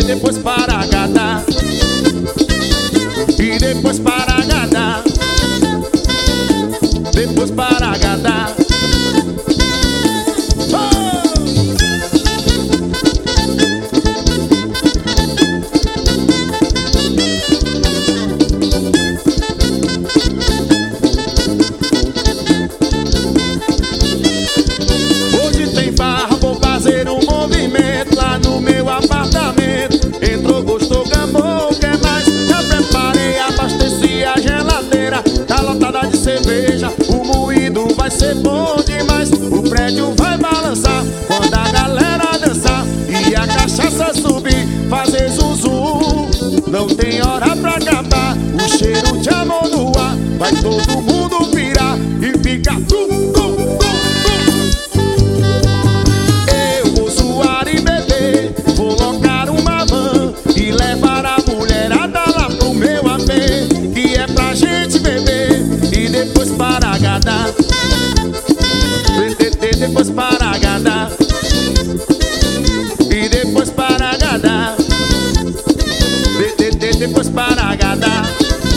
depois para agradar, e depois para agradar, depois para agradar. Hoje tem barra, vou fazer um movimento lá no meu apartamento. Entrou, gostou, gamou, quer mais? Já preparei, abasteci a geladeira, tá lotada de cerveja, o moído vai ser bom demais. O prédio vai balançar quando a galera dançar e a cachaça subir, fazer zum. Não tem hora pra acabar, o cheiro de amor no ar, vai todo mundo virar e fica tum, tum, tum, tum. Eu vou suar e beber, vou locar uma van e levar a mulherada lá pro meu AP, que é pra gente beber e depois para agradar, depois para agradar, e depois para agradar, depois para agradar.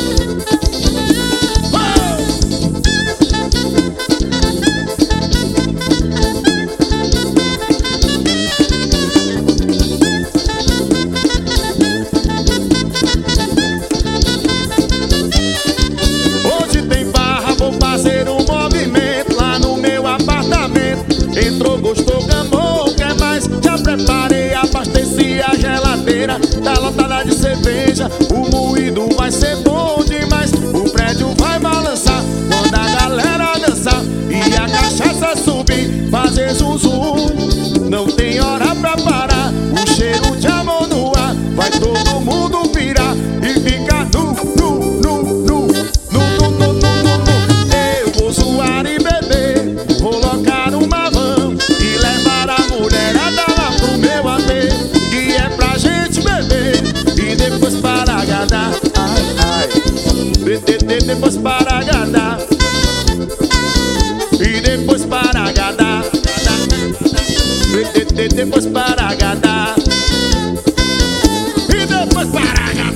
Hoje tem barra, vou fazer um movimento lá no meu apartamento. Entrou, gostou, gamou, quer mais? Já preparei, abasteci a geladeira, tá lotada de cerveja, o moído vai ser bom demais. O prédio vai balançar quando a galera dançar e a cachaça subir, fazer zum. Não tem hora pra parar, o cheiro de amor no ar, vai todo mundo virar e ficar nu, nu, nu, nu, nu, nu, nu, nu. Eu vou zoar e beber, vou locar uma van e levar a mulherada lá pro meu AP, que é pra gente beber e depois para agradar, ai, ai, depois para agradar, e depois para agradar, depois para agradar, e depois para agradar.